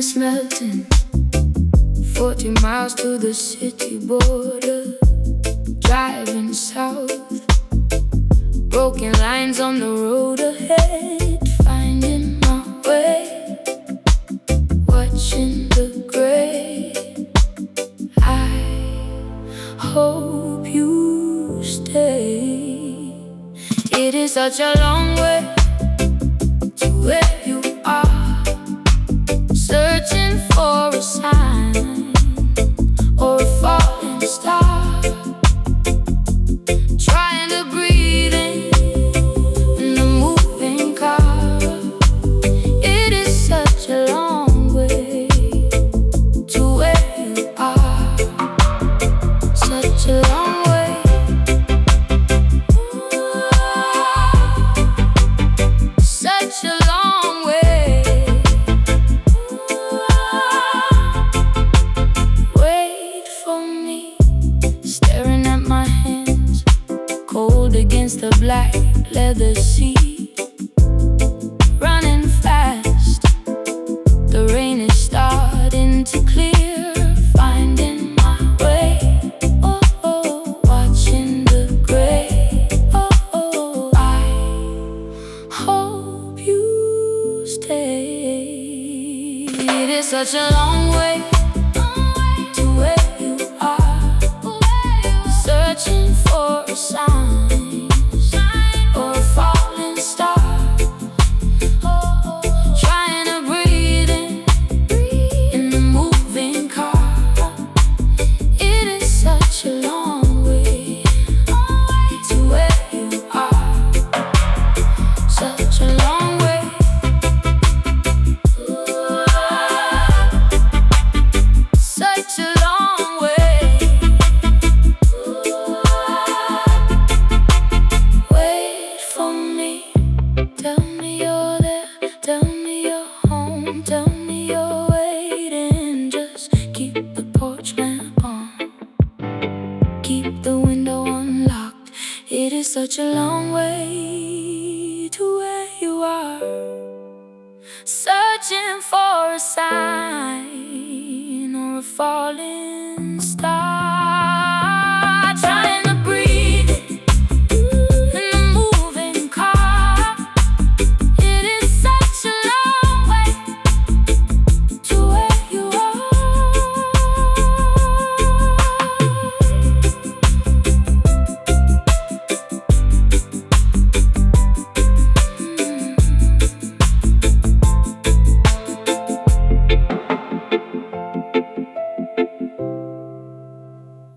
is melting, 40 miles to the city border. Driving south, broken lines on the road ahead. Finding my way, watching the gray. I hope you stay. It is such a long way to where you are, searching for a sign or a falling star, trying to breathe in the moving car. It is such a long way to where you are, such a long way. Such a long way. Wait for me, staring at my hands, cold against the black leather seat. Running fast, the rain is starting to clear. Finding my way, oh, oh, watching the gray. Oh, oh, I hope you stay. It is such a long way to where you are, searching for a sign or a falling star, trying to breathe in the moving car. It is such a long way to where you are, such a long way. Such a long way. Wait for me, tell me you're there, tell me you're home, tell me you're waiting. Just keep the porch lamp on, keep the window unlocked. It is such a long way to where you are, searching for a sign or a falling star.